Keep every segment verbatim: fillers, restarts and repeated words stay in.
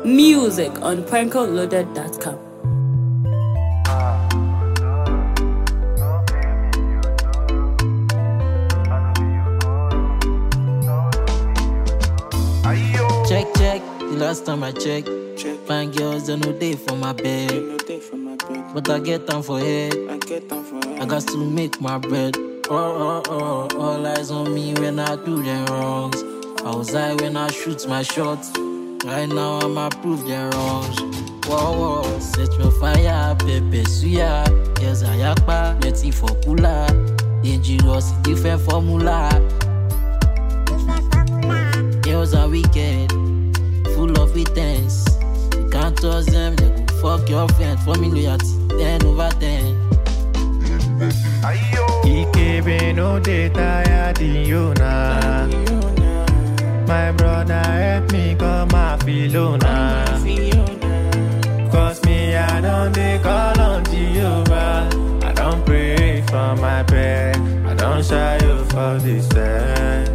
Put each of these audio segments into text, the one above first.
Music on prankle loaded dot com. Check, check, the last time I check, Check. fine girls, they no day for my bed. No day for my bed. But I get time for head, I get down for I got to make my bread. Oh, oh, oh, all eyes on me when I do them wrongs. I was high when I shoot my shots. Right now I'ma prove them wrongs. Whoa, whoa, set me fire, pepe suya. Yes, I yakpa, letty for kula. Dangerous, different formula. Girls are wicked, full of pretense. You can't trust them, they go fuck your friend. For me loyalty, ten over ten. Ikebe no dey tired you na. My brother help me come my Filona. Cause me I don't dey call on Jehovah. I don't pray for my bed. I don't shy you for this end.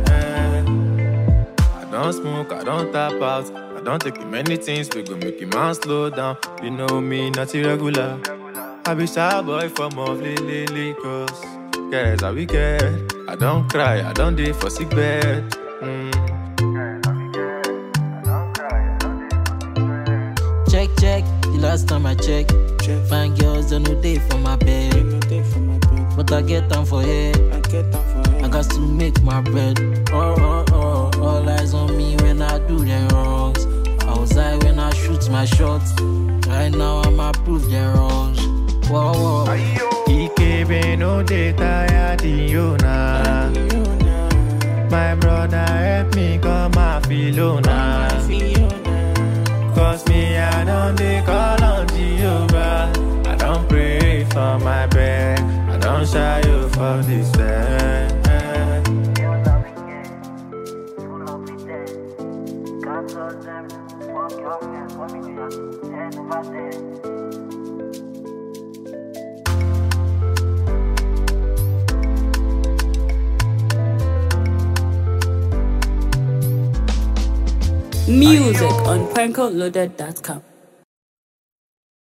I don't smoke, I don't tap out. I don't take many things we go make a man slow down. You know me, not irregular. I be shy boy from off Lily Lagos. Guys are wicked. I don't cry, I don't day for sick bed. Mm. Check, check, the last time I check, Check. fine girls, they no day for my bed. No day for my bed. But I get time for head, I get down for I got to make my bread. Oh, oh, oh, all eyes on me when I do them wrongs. I was high when I shoot my shots. Right now I'ma prove them wrongs. Whoa, whoa. Ikebe no dey tired you na. My brother help me come my Filona. Cause me I don't dey call on Jehovah. I don't pray for my bed. I don't shy you for this end. Music on prankle loaded dot com.